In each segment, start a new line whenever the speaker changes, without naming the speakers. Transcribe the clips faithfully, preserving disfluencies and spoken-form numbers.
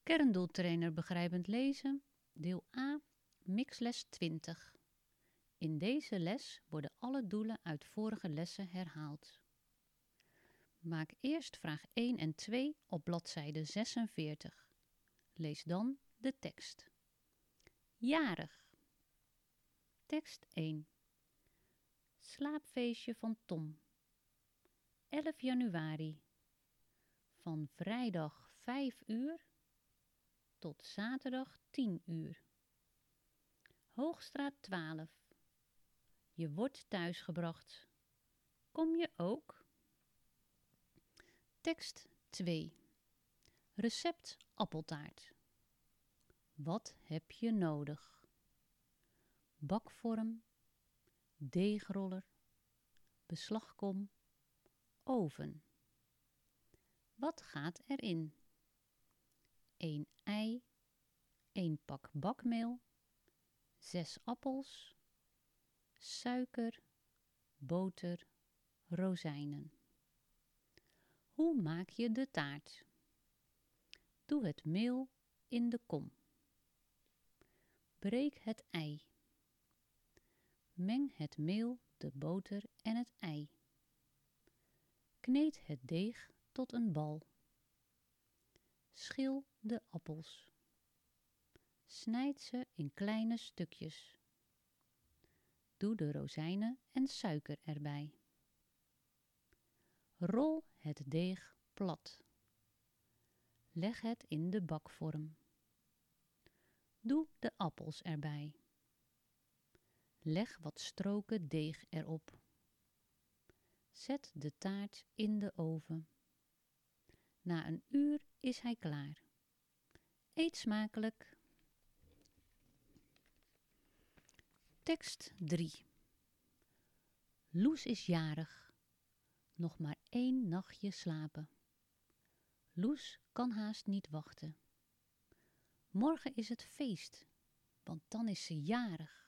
Kerndoeltrainer begrijpend lezen, deel A, mixles twintig. In deze les worden alle doelen uit vorige lessen herhaald. Maak eerst vraag één en twee op bladzijde zesenveertig. Lees dan de tekst. Jarig. Tekst één. Slaapfeestje van Tom. elf januari. Van vrijdag vijf uur tot zaterdag tien uur. Hoogstraat twaalf. Je wordt thuisgebracht. Kom je ook? Tekst twee. Recept appeltaart. Wat heb je nodig? Bakvorm, deegroller, beslagkom, oven. Wat gaat erin? één ei, één pak bakmeel, zes appels, suiker, boter, rozijnen. Hoe maak je de taart? Doe het meel in de kom. Breek het ei. Meng het meel, de boter en het ei. Kneed het deeg tot een bal. Schil de appels. Snijd ze in kleine stukjes. Doe de rozijnen en suiker erbij. Rol het deeg plat. Leg het in de bakvorm. Doe de appels erbij. Leg wat stroken deeg erop. Zet de taart in de oven. Na een uur is hij klaar. Eet smakelijk. Tekst drie. Loes is jarig. Nog maar één nachtje slapen. Loes kan haast niet wachten. Morgen is het feest, want dan is ze jarig.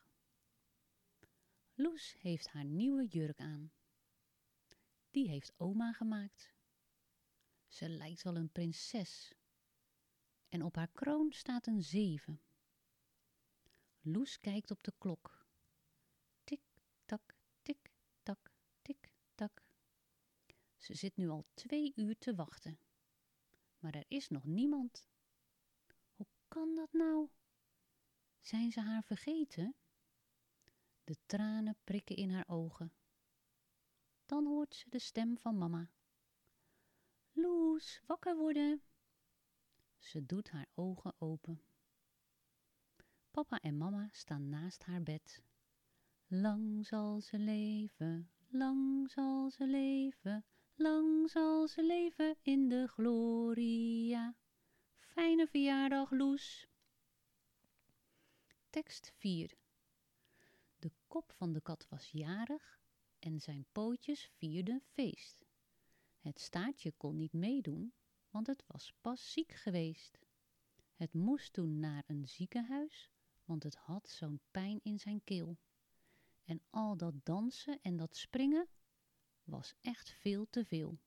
Loes heeft haar nieuwe jurk aan. Die heeft oma gemaakt. Ze lijkt wel een prinses. En op haar kroon staat een zeven. Loes kijkt op de klok. Tik, tak, tik, tak, tik, tak. Ze zit nu al twee uur te wachten. Maar er is nog niemand. Hoe kan dat nou? Zijn ze haar vergeten? De tranen prikken in haar ogen. Dan hoort ze de stem van mama. Loes, wakker worden. Ze doet haar ogen open. Papa en mama staan naast haar bed. Lang zal ze leven, lang zal ze leven, lang zal ze leven in de gloria. Fijne verjaardag, Loes. Tekst vier. De kop van de kat was jarig en zijn pootjes vierden feest. Het staartje kon niet meedoen, want het was pas ziek geweest. Het moest toen naar een ziekenhuis, want het had zo'n pijn in zijn keel. En al dat dansen en dat springen was echt veel te veel.